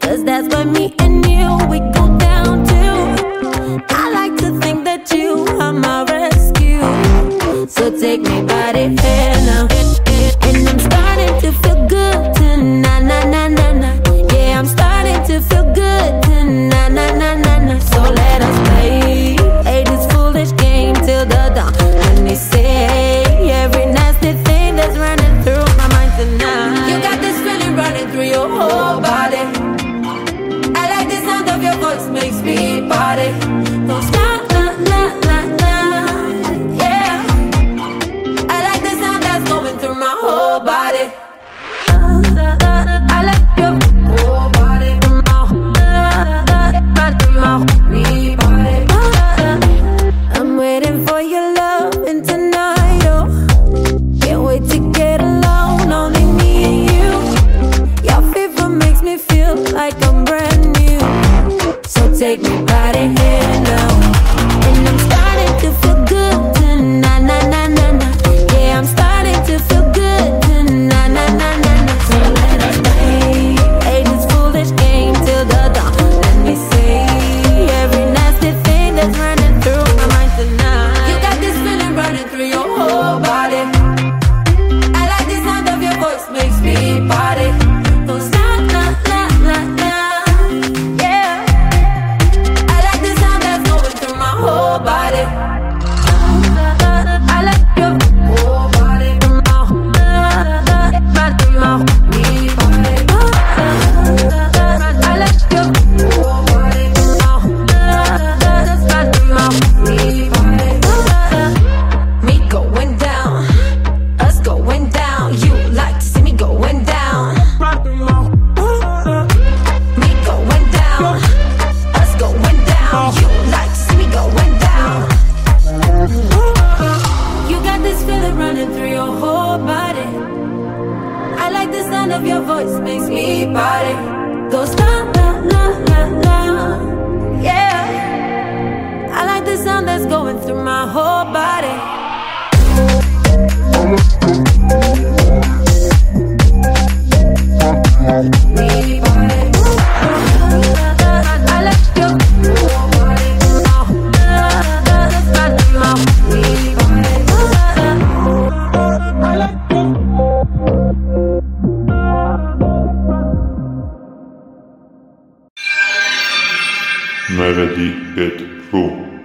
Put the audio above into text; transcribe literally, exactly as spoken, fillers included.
Cause that's what me and you, we go down to. I like to think that you are my rescue. So take me by the hand now. And I'm starting to feel good tonight, na na na na. Yeah, I'm starting to feel good tonight, na na na na. So let us play, play this foolish game till the dawn. Let me say every nasty thing that's running through my mind tonight. You got this feeling running through your whole body. I like the sound of your voice, makes me party. Don't stop, la la la la. Yeah, I like the sound that's going through my whole body. I like your whole body. Me body. I'm waiting for your love and tonight, oh. Can't wait to get alone, only me and you. Your fever makes me feel like I'm brand new. So take me by the hand now. And I'm starting to feel good tonight, na na na na. Yeah, I'm starting to feel good tonight, na na na na. So let us play, play this foolish game till the dawn. Let me say every nasty thing that's running through my mind tonight. You got this feeling running through your whole body. I like the sound of your voice, makes me party. Don't stop, la la la la. Yeah, I like the sound that's going through my whole body. I like your whole body. Me body. I like your whole body. Me body. Me going down, us going down. You like to see me going down. Me going down, us going down. You like to see me going down. You got this feeling running through your whole body. I like the sound of your voice, makes me party. Goes la la la la la. Yeah, I like the sound that's going through my whole body. Me body. I like your whole body. Me body. Melody Hit Room.